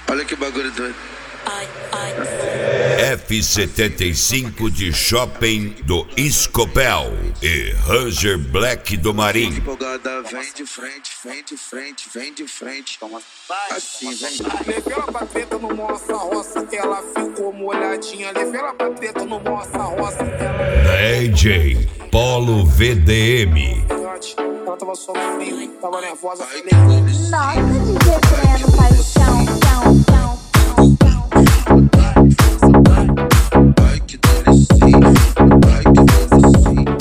Olha que bagulho doido. F75 de Shopping do Escopel e Ranger Black do Marim. Empolgada, vem de frente, vem de frente, vem de frente. Assim, vem. Levei ela pra treta no Moça Roça, ela ficou molhadinha. Levei ela pra treta no Moça Roça. DJ Polo VDM. Ela tava só no frio, tava nervosa. Nossa, DJ Breno faz o chão, chão, chão. Vai que delicinha, vai que delicinha.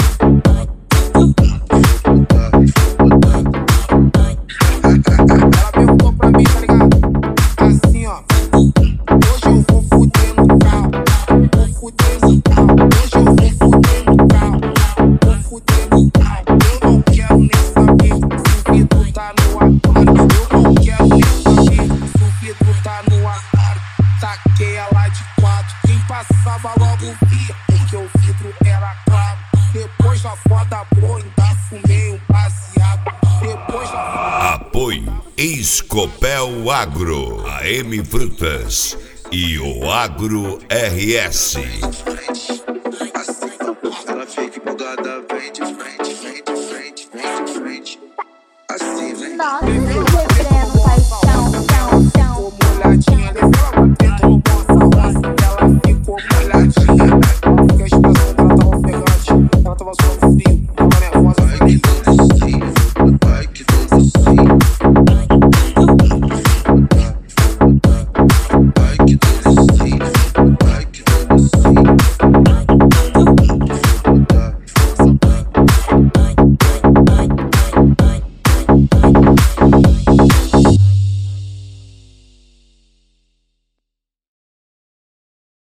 Ela perguntou pra mim, tá ligado? Assim, ó. Hoje eu vou fuder no carro. Vou fuder no carro. Hoje eu vou fuder no carro. Vou fuder no carro. Eu não quero nem saber se o vidro tá no aquário. Eu não quero nem saber se o vidro tá no aquário. Taquei ela de quatro. Quem passava logo via, porque o vidro era claro. Depois da foda boa, ainda fumei um baseado. Depois da Apoio Escopel Agro, AM Frutas e o Agro RS.